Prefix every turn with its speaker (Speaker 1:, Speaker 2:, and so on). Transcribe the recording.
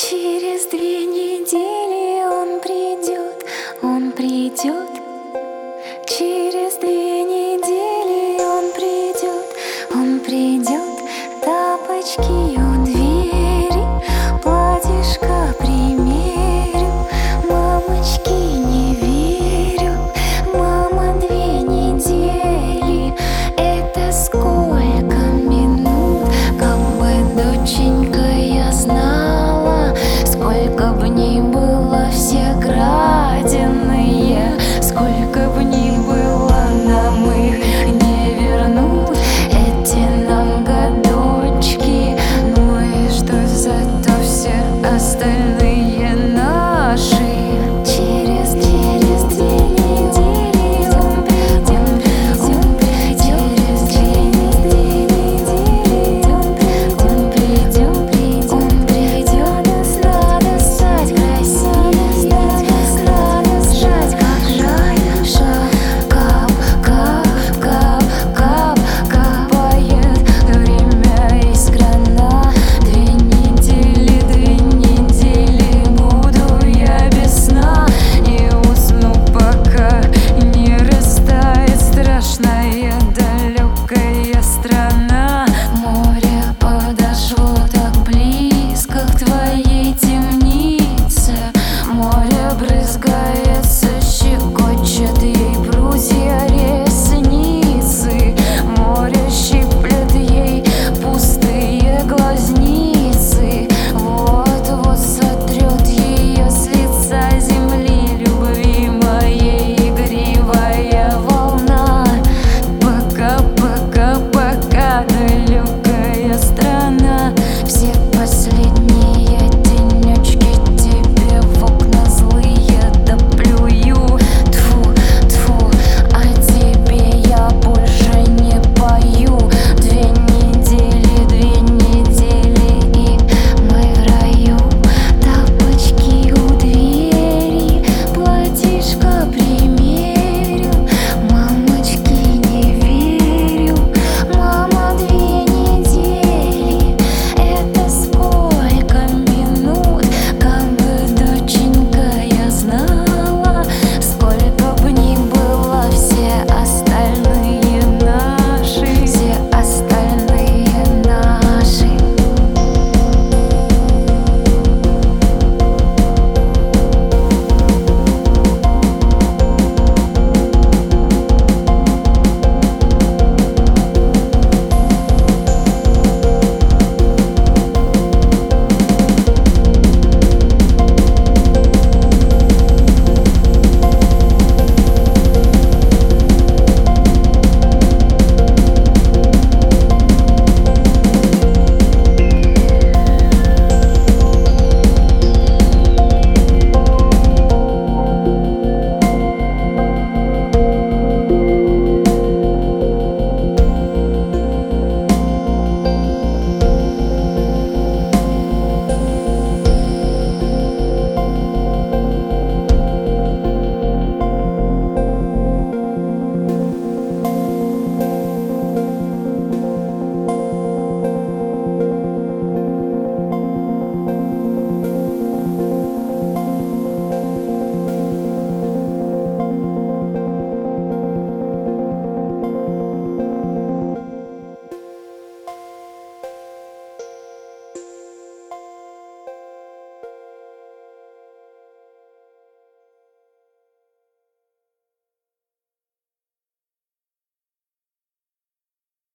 Speaker 1: Через 2 недели он придет. Через 2 недели он придет. Тапочки у двери, платьишко примерю. Мамочки не верю, мама, 2 недели. Это сколько минут, как бы, доченька, я знала, сколько в ней было всеградиное, сколько в ней было, нам их не вернут, эти нам годочки. Ну и что, зато все остальные наши. Через 2 недели он придет. Через 2 недели он придет. Он придет. Надо стать красивее, надо сжать, как жаль. Кап, кап, кап, кап, капает время из крана. 2 недели буду я без сна. Не усну, пока не растает страшная далекая страна. Море подошло так близко к твоей темнице. Море брызгается